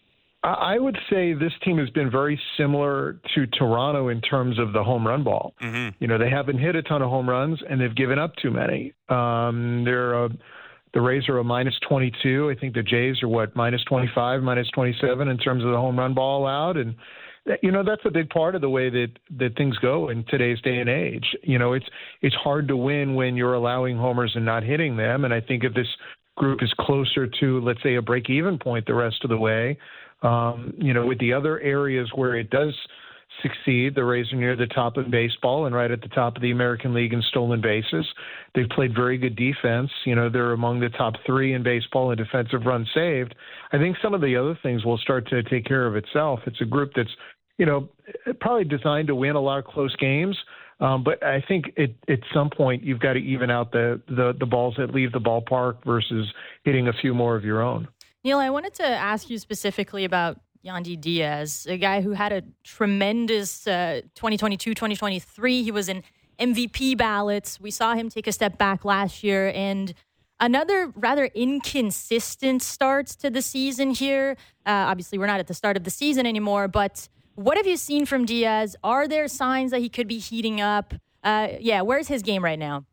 I would say this team has been very similar to Toronto in terms of the home run ball. Mm-hmm. You know, they haven't hit a ton of home runs, and they've given up too many. Um, they're a, the Rays are a minus twenty-two. I think the Jays are, what, minus twenty-five, minus twenty-seven in terms of the home run ball allowed. And, you know, that's a big part of the way that, that things go in today's day and age. You know, it's it's hard to win when you're allowing homers and not hitting them. And I think if this group is closer to, let's say, a break-even point the rest of the way, Um, you know, with the other areas where it does succeed. The Rays are near the top of baseball and right at the top of the American League in stolen bases. They've played very good defense. You know, they're among the top three in baseball in defensive runs saved. I think some of the other things will start to take care of itself. It's a group that's, you know, probably designed to win a lot of close games. Um, but I think it, at some point you've got to even out the, the, the balls that leave the ballpark versus hitting a few more of your own. Neil, I wanted to ask you specifically about Yandy Diaz, a guy who had a tremendous uh, twenty twenty-two twenty twenty-three. He was in M V P ballots. We saw him take a step back last year, and another rather inconsistent start to the season here. Uh, obviously, we're not at the start of the season anymore, but what have you seen from Diaz? Are there signs that he could be heating up? Uh, yeah, where's his game right now?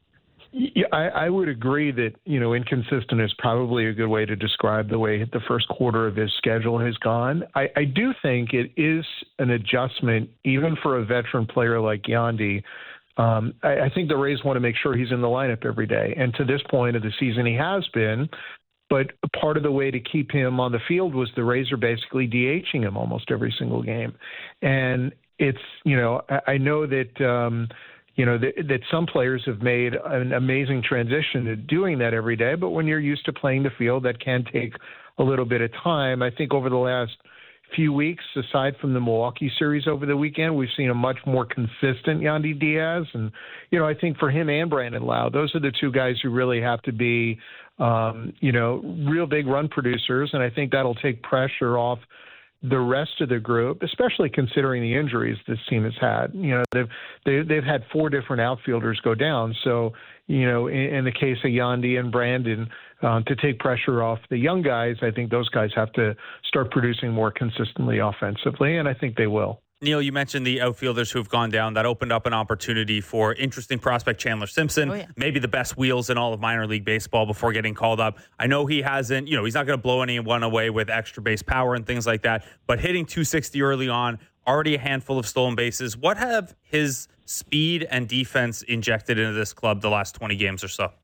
Yeah, I, I would agree that, you know, inconsistent is probably a good way to describe the way the first quarter of his schedule has gone. I, I do think it is an adjustment, even for a veteran player like Yandy. Um, I, I think the Rays want to make sure he's in the lineup every day. And to this point of the season, he has been. But part of the way to keep him on the field was the Rays are basically DHing him almost every single game. And it's, you know, I, I know that, um, you know, that, that some players have made an amazing transition to doing that every day. But when you're used to playing the field, that can take a little bit of time. I think over the last few weeks, aside from the Milwaukee series over the weekend, we've seen a much more consistent Yandy Diaz. And, you know, I think for him and Brandon Lowe, those are the two guys who really have to be, um, you know, real big run producers. And I think that'll take pressure off the rest of the group, especially considering the injuries this team has had. You know, they've they, they've had four different outfielders go down. So, you know, in, in the case of Yandy and Brandon, um, to take pressure off the young guys, I think those guys have to start producing more consistently offensively, and I think they will. Neil, you mentioned the outfielders who have gone down. That opened up an opportunity for interesting prospect Chandler Simpson, oh, yeah. maybe the best wheels in all of minor league baseball before getting called up. I know he hasn't, you know, he's not going to blow anyone away with extra base power and things like that, but hitting two sixty early on, already a handful of stolen bases. What have his speed and defense injected into this club the last twenty games or so?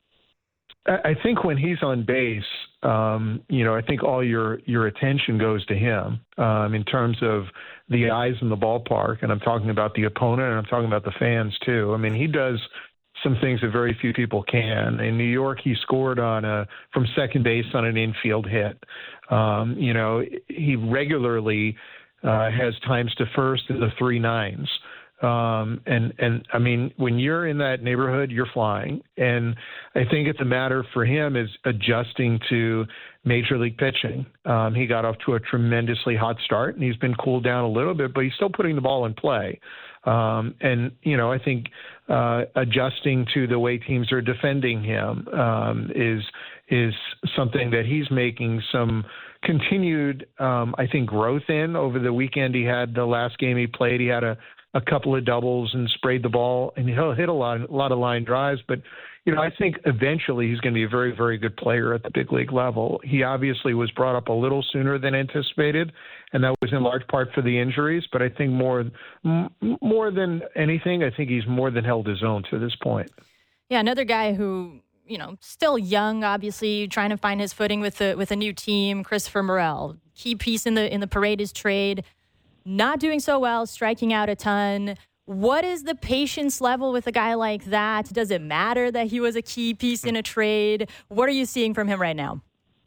I think when he's on base, um, you know, I think all your, your attention goes to him um, in terms of the eyes in the ballpark. And I'm talking about the opponent, and I'm talking about the fans too. I mean, he does some things that very few people can. In New York, he scored on a, from second base on an infield hit. Um, you know, he regularly uh, has times to first in the three nines. Um, and, and I mean, when you're in that neighborhood, you're flying. And I think it's a matter for him is adjusting to major league pitching. Um, he got off to a tremendously hot start, and he's been cooled down a little bit, but he's still putting the ball in play. Um, and, you know, I think uh, adjusting to the way teams are defending him um, is is something that he's making some continued, um, I think, growth in. Over the weekend, he had the last game he played, he had a a couple of doubles and sprayed the ball, and he'll hit a lot, a lot of line drives. But, you know, I think eventually he's going to be a very, very good player at the big league level. He obviously was brought up a little sooner than anticipated, and that was in large part for the injuries. But I think more, m- more than anything, I think he's more than held his own to this point. Yeah, another guy who, you know, still young, obviously trying to find his footing with the with a new team, Christopher Morel, key piece in the in the Paredes trade. Not doing so well, striking out a ton. What is the patience level with a guy like that? Does it matter that he was a key piece in a trade? What are you seeing from him right now?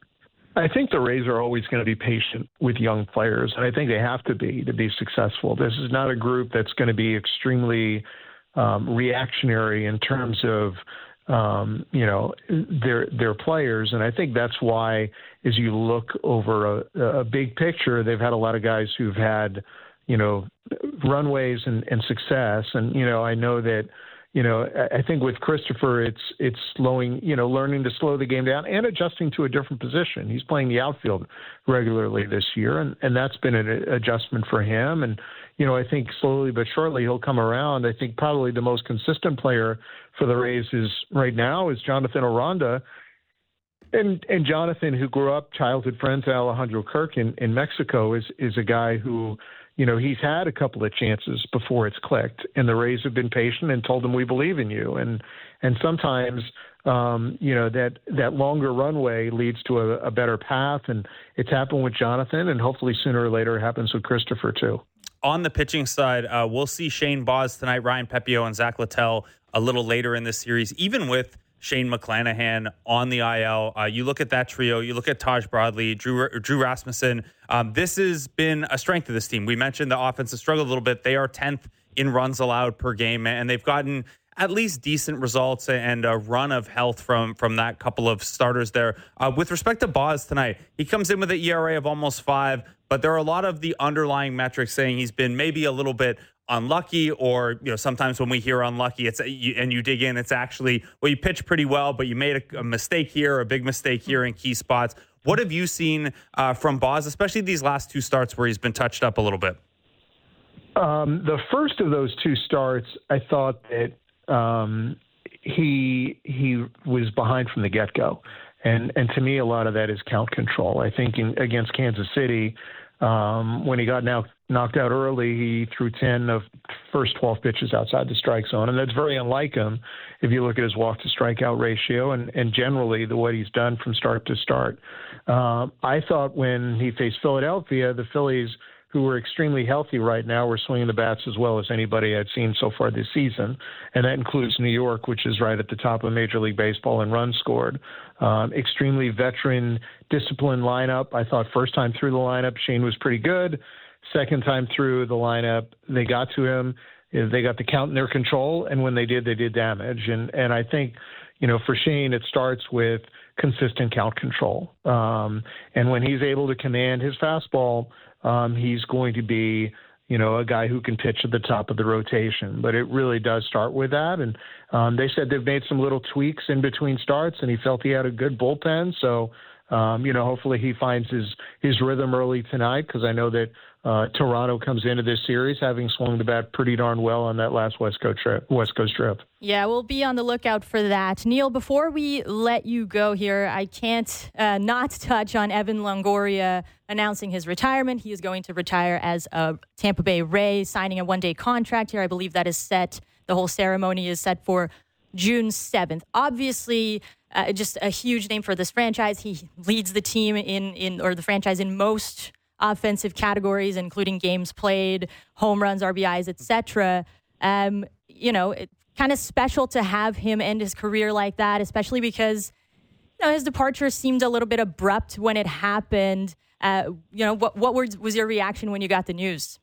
I think the Rays are always going to be patient with young players, and I think they have to be to be successful. This is not a group that's going to be extremely um, reactionary in terms of Um, you know, their their players. And I think that's why, as you look over a, a big picture, they've had a lot of guys who've had, you know, runways and, and success. And, you know, I know that, you know, I think with Christopher, it's it's slowing, you know, learning to slow the game down and adjusting to a different position. He's playing the outfield regularly this year, and, and that's been an adjustment for him. And, you know, I think slowly but surely he'll come around. I think probably the most consistent player for the Rays is right now is Jonathan Aranda. And and Jonathan, who grew up childhood friends with Alejandro Kirk in, in Mexico, is is a guy who, you know, he's had a couple of chances before it's clicked, and the Rays have been patient and told him, we believe in you. And and sometimes, um, you know, that, that longer runway leads to a, a better path, and it's happened with Jonathan, and hopefully sooner or later it happens with Christopher too. On the pitching side, uh, we'll see Shane Baz tonight, Ryan Pepio, and Zach Littell a little later in this series, even with Shane McClanahan on the I L. Uh, you look at that trio, you look at Taj Broadley, Drew, Drew Rasmussen. Um, this has been a strength of this team. We mentioned the offensive struggle a little bit. They are tenth in runs allowed per game, and they've gotten at least decent results and a run of health from from that couple of starters there. Uh, with respect to Baz tonight, he comes in with an E R A of almost five, but there are a lot of the underlying metrics saying he's been maybe a little bit unlucky, or, you know, sometimes when we hear unlucky, it's you, and you dig in, it's actually, well, you pitched pretty well, but you made a, a mistake here, a big mistake here in key spots. What have you seen uh, from Baz, especially these last two starts where he's been touched up a little bit? Um, the first of those two starts, I thought that um, he he was behind from the get-go. And and to me, a lot of that is count control. I think in, against Kansas City, um, when he got now knocked out early, he threw ten of first twelve pitches outside the strike zone. And that's very unlike him if you look at his walk to strikeout ratio and, and generally the what he's done from start to start. Um, I thought when he faced Philadelphia, the Phillies, who were extremely healthy right now, were swinging the bats as well as anybody I'd seen so far this season. And that includes New York, which is right at the top of Major League Baseball in runs scored. Um, extremely veteran, disciplined lineup. I thought first time through the lineup, Shane was pretty good. Second time through the lineup, they got to him. They got the count in their control, and when they did, they did damage. And and I think, you know, for Shane, it starts with consistent count control. Um, and when he's able to command his fastball, um, he's going to be, you know, a guy who can pitch at the top of the rotation. But it really does start with that. And um, they said they've made some little tweaks in between starts, and he felt he had a good bullpen. So, um, you know, hopefully he finds his, his rhythm early tonight, because I know that uh, Toronto comes into this series having swung the bat pretty darn well on that last West Coast trip. West Coast trip. Yeah, we'll be on the lookout for that. Neil, before we let you go here, I can't uh, not touch on Evan Longoria announcing his retirement. He is going to retire as a Tampa Bay Ray, signing a one-day contract here. I believe that is set. The whole ceremony is set for June seventh. Obviously, uh, just a huge name for this franchise. He leads the team in, in or the franchise in most offensive categories, including games played, home runs, R B Is, et cetera. Um, you know, it, kind of special to have him end his career like that, especially because, you know, his departure seemed a little bit abrupt when it happened. Uh, you know, what what was, was your reaction when you got the news?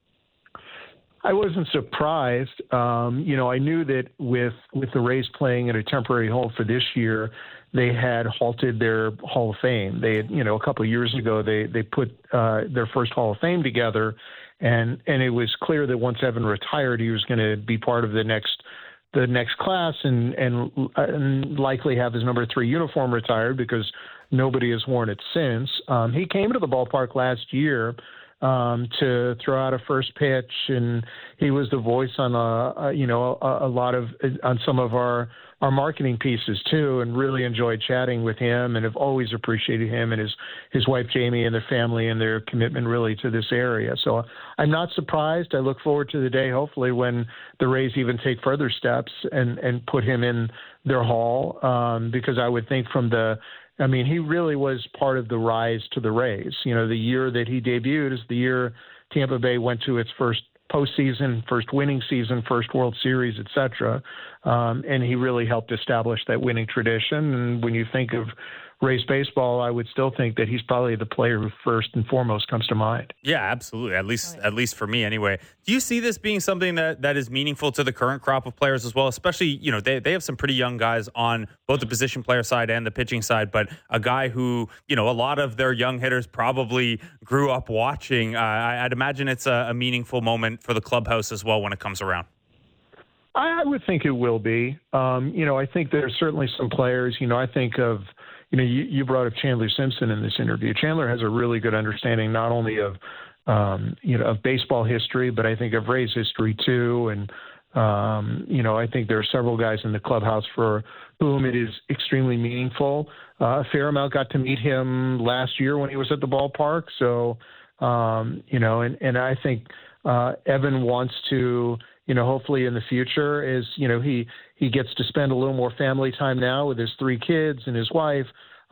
I wasn't surprised. Um, you know, I knew that with with the Rays playing at a temporary hold for this year, they had halted their Hall of Fame. They had, you know, a couple of years ago, they they put uh, their first Hall of Fame together, and and it was clear that once Evan retired, he was going to be part of the next the next class and, and and likely have his number three uniform retired, because nobody has worn it since. Um, he came to the ballpark last year um, to throw out a first pitch, and he was the voice on a, a you know a, a lot of on some of our our marketing pieces too, and really enjoyed chatting with him, and have always appreciated him and his his wife Jamie and their family and their commitment really to this area. So I'm not surprised. I look forward to the day, hopefully, when the Rays even take further steps and and put him in their hall, um, because I would think from the I mean, he really was part of the rise to the Rays. You know, the year that he debuted is the year Tampa Bay went to its first postseason, first winning season, first World Series, et cetera. Um, and he really helped establish that winning tradition. And when you think of Rays baseball, I would still think that he's probably the player who first and foremost comes to mind. Yeah, absolutely. At least, at least for me, anyway. Do you see this being something that, that is meaningful to the current crop of players as well? Especially, you know, they they have some pretty young guys on both the position player side and the pitching side, but a guy who, you know, a lot of their young hitters probably grew up watching. Uh, I, I'd imagine it's a, a meaningful moment for the clubhouse as well when it comes around. I would think it will be. Um, you know, I think there's certainly some players. You know, I think of. You know, you, you brought up Chandler Simpson in this interview. Chandler has a really good understanding not only of, um, you know, of baseball history, but I think of Rays history too. And, um, you know, I think there are several guys in the clubhouse for whom it is extremely meaningful. Uh, a fair amount got to meet him last year when he was at the ballpark. So, um, you know, and, and I think uh, Evan wants to, you know, hopefully in the future is, you know, he, he gets to spend a little more family time now with his three kids and his wife.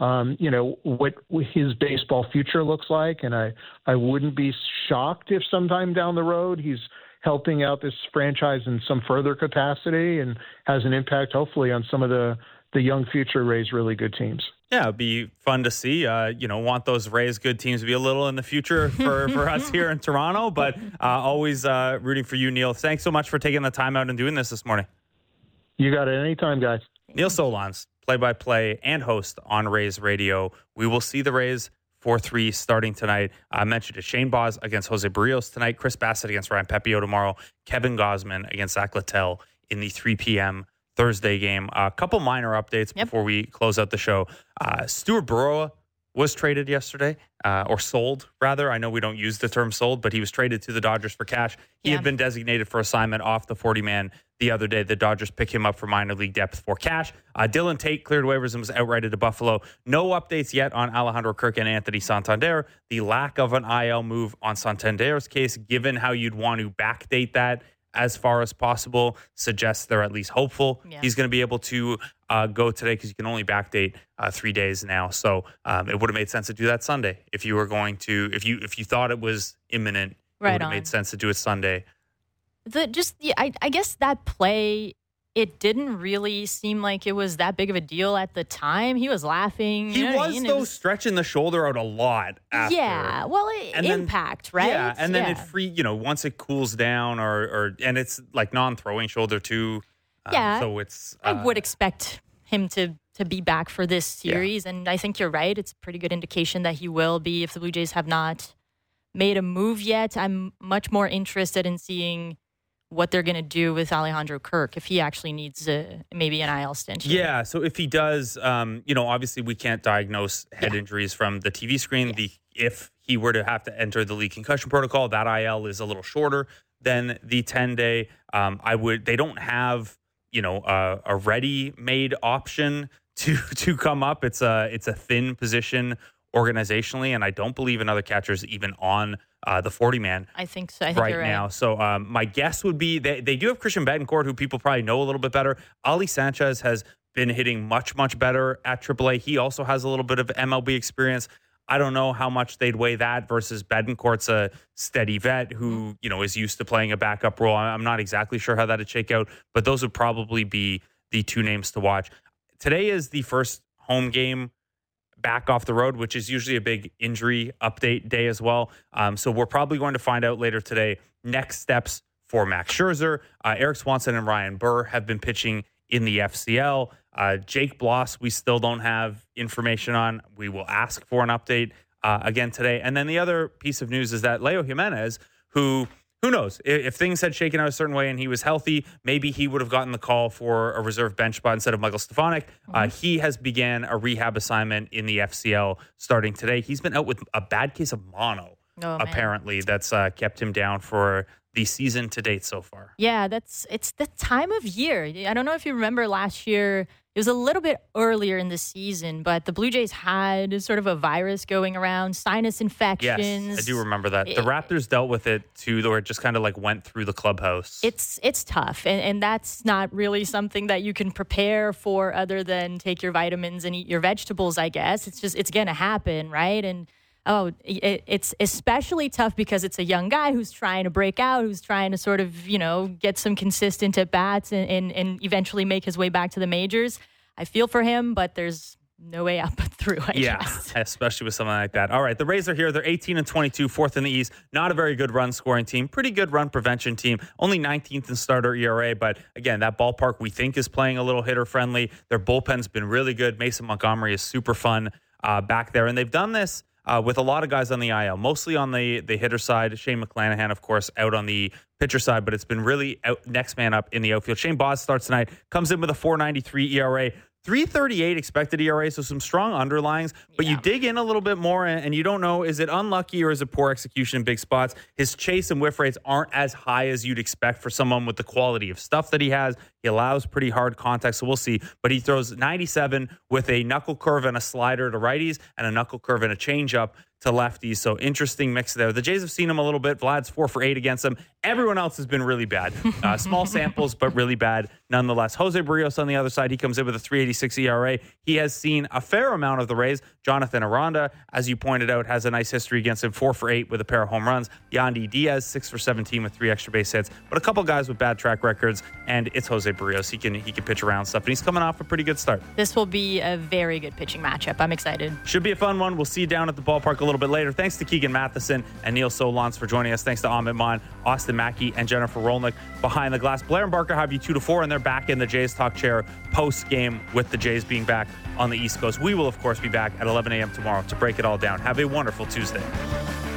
um, you know, what his baseball future looks like. And I, I wouldn't be shocked if sometime down the road he's helping out this franchise in some further capacity and has an impact, hopefully, on some of the, the young future Rays really good teams. Yeah, it'd be fun to see. Uh, you know, want those Rays good teams to be a little in the future for, for us here in Toronto, but uh, always uh, rooting for you, Neil. Thanks so much for taking the time out and doing this this morning. You got it. Anytime, guys. Neil Solondz, play-by-play and host on Rays Radio. We will see the Rays four three starting tonight. I mentioned it. Shane Baz against Jose Barrios tonight. Chris Bassett against Ryan Pepio tomorrow. Kevin Gausman against Zach Littell in the three p.m. Thursday game. A couple minor updates yep. before we close out the show. Uh, Stuart Burrow was traded yesterday, uh, or sold, rather. I know we don't use the term sold, but he was traded to the Dodgers for cash. He yeah. had been designated for assignment off the forty-man the other day. The Dodgers pick him up for minor league depth for cash. Uh, Dylan Tate cleared waivers and was outrighted to Buffalo. No updates yet on Alejandro Kirk and Anthony Santander. The lack of an I L move on Santander's case, given how you'd want to backdate that as far as possible, suggests they're at least hopeful yeah. he's going to be able to uh, go today, because you can only backdate uh, three days now. So um, it would have made sense to do that Sunday if you were going to, if you if you thought it was imminent. Right it would have on. made sense to do it Sunday. The just yeah, I I guess that play, it didn't really seem like it was that big of a deal at the time. He was laughing. He you know was, I mean? though, was, stretching the shoulder out a lot after. Yeah, well, it, and impact, then, right? Yeah, and then yeah. it free, you know, once it cools down, or, or and it's like non-throwing shoulder too. Um, yeah, so it's. Uh, I would expect him to to be back for this series, yeah. and I think you're right. It's a pretty good indication that he will be if the Blue Jays have not made a move yet. I'm much more interested in seeing what they're going to do with Alejandro Kirk if he actually needs a, maybe an I L stint. Yeah, so if he does, um, you know, obviously we can't diagnose head yeah. injuries from the T V screen. Yeah. The if he were to have to enter the league concussion protocol, that I L is a little shorter than the ten-day. Um, I would. They don't have, you know, uh, a ready-made option to to come up. It's a it's a thin position organizationally, and I don't believe another catcher is even on uh, the forty-man. I think so. I think right, you're right now. So um, my guess would be they, they do have Christian Betancourt, who people probably know a little bit better. Ali Sanchez has been hitting much, much better at triple A. He also has a little bit of M L B experience. I don't know how much they'd weigh that versus Betancourt's a steady vet who, you know, is used to playing a backup role. I'm not exactly sure how that'd shake out, but those would probably be the two names to watch. Today is the first home game back off the road, which is usually a big injury update day as well. Um, so we're probably going to find out later today next steps for Max Scherzer. Uh, Eric Swanson and Ryan Burr have been pitching in the F C L. Uh, Jake Bloss, we still don't have information on. We will ask for an update uh, again today. And then the other piece of news is that Leo Jimenez, who... Who knows? If things had shaken out a certain way and he was healthy, maybe he would have gotten the call for a reserve bench spot instead of Michael Stefanik. Mm-hmm. Uh, he has began a rehab assignment in the F C L starting today. He's been out with a bad case of mono, oh, apparently, that's uh, kept him down for the season to date so far. Yeah, that's it's the time of year. I don't know if you remember last year. It was a little bit earlier in the season, but the Blue Jays had sort of a virus going around, sinus infections. Yes, I do remember that. The Raptors dealt with it too, where it just kind of like went through the clubhouse. It's it's tough, and, and that's not really something that you can prepare for other than take your vitamins and eat your vegetables, I guess. It's just, it's going to happen, right? And oh, it, it's especially tough because it's a young guy who's trying to break out, who's trying to sort of, you know, get some consistent at bats and, and, and eventually make his way back to the majors. I feel for him, but there's no way up through, I yeah, guess. Especially with something like that. All right, the Rays are here. They're eighteen and twenty-two, fourth in the East. Not a very good run scoring team. Pretty good run prevention team. Only nineteenth in starter E R A, but again, that ballpark we think is playing a little hitter friendly. Their bullpen's been really good. Mason Montgomery is super fun uh, back there, and they've done this Uh, with a lot of guys on the I L, mostly on the, the hitter side. Shane McClanahan, of course, out on the pitcher side, but it's been really out, next man up in the outfield. Shane Baz starts tonight, comes in with a four ninety-three E R A, three thirty-eight expected E R A, so some strong underlyings, but yeah. you dig in a little bit more and, and you don't know, is it unlucky or is it poor execution in big spots? His chase and whiff rates aren't as high as you'd expect for someone with the quality of stuff that he has. He allows pretty hard contact, so we'll see. But he throws ninety-seven with a knuckle curve and a slider to righties and a knuckle curve and a changeup to lefties. So interesting mix there. The Jays have seen him a little bit. Vlad's four for eight against him. Everyone else has been really bad. Uh, small samples, but really bad nonetheless. Jose Barrios on the other side, he comes in with a three eighty-six E R A. He has seen a fair amount of the Rays. Jonathan Aranda, as you pointed out, has a nice history against him, four for eight with a pair of home runs. Yandy Diaz, six for seventeen with three extra base hits. But a couple guys with bad track records, and it's Jose Barrios. He can he can pitch around stuff, and he's coming off a pretty good start. This will be a very good pitching matchup. I'm excited. Should be a fun one. We'll see you down at the ballpark a little bit later. Thanks to Keegan Matheson and Neil Solondz for joining us. Thanks to Amit Mon, Austin Mackey, and Jennifer Rolnick behind the glass. Blair and Barker have you two to four, and they're back in the Jays Talk chair post game with the Jays being back on the East Coast. We will, of course, be back at eleven a.m. tomorrow to break it all down. Have a wonderful Tuesday.